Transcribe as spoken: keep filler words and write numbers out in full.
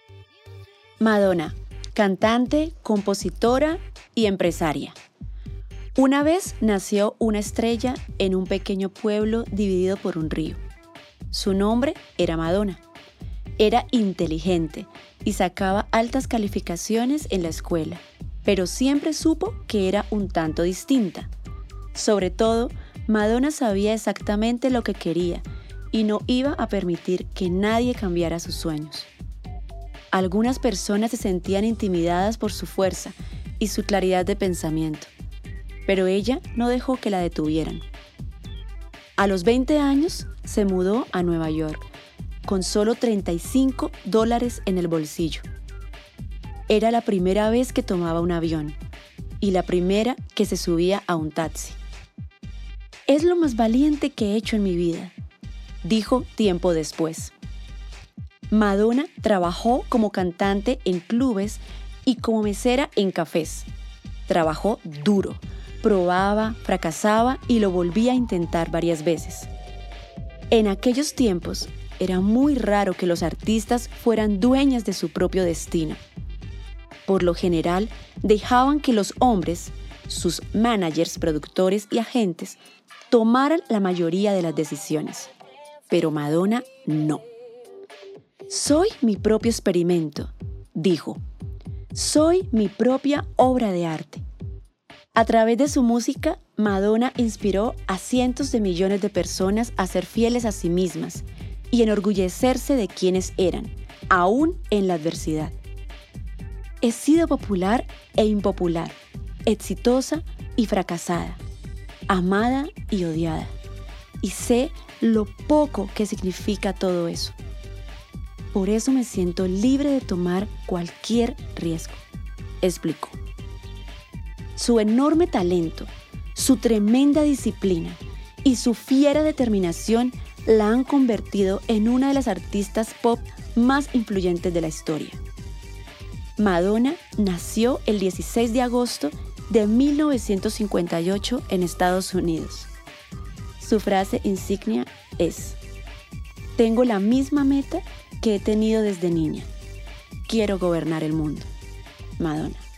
Madonna, cantante, compositora y empresaria. Una vez nació una estrella en un pequeño pueblo dividido por un río. Su nombre era Madonna. Era inteligente y sacaba altas calificaciones en la escuela, pero siempre supo que era un tanto distinta. Sobre todo, Madonna sabía exactamente lo que quería y no iba a permitir que nadie cambiara sus sueños. Algunas personas se sentían intimidadas por su fuerza y su claridad de pensamiento, pero ella no dejó que la detuvieran. A los veinte años se mudó a Nueva York, con solo treinta y cinco dólares en el bolsillo. Era la primera vez que tomaba un avión y la primera que se subía a un taxi. «Es lo más valiente que he hecho en mi vida», dijo tiempo después. Madonna trabajó como cantante en clubes y como mesera en cafés. Trabajó duro, probaba, fracasaba y lo volvía a intentar varias veces. En aquellos tiempos, era muy raro que los artistas fueran dueñas de su propio destino. Por lo general, dejaban que los hombres, sus managers, productores y agentes, tomaran la mayoría de las decisiones. Pero Madonna no. «Soy mi propio experimento», dijo. «Soy mi propia obra de arte». A través de su música, Madonna inspiró a cientos de millones de personas a ser fieles a sí mismas y enorgullecerse de quienes eran, aún en la adversidad. «He sido popular e impopular, exitosa y fracasada, amada y odiada, y sé lo poco que significa todo eso. Por eso me siento libre de tomar cualquier riesgo», explicó. Su enorme talento, su tremenda disciplina y su fiera determinación la han convertido en una de las artistas pop más influyentes de la historia. Madonna nació el dieciséis de agosto de mil novecientos cincuenta y ocho en Estados Unidos. Su frase insignia es: «Tengo la misma meta que he tenido desde niña. Quiero gobernar el mundo». Madonna.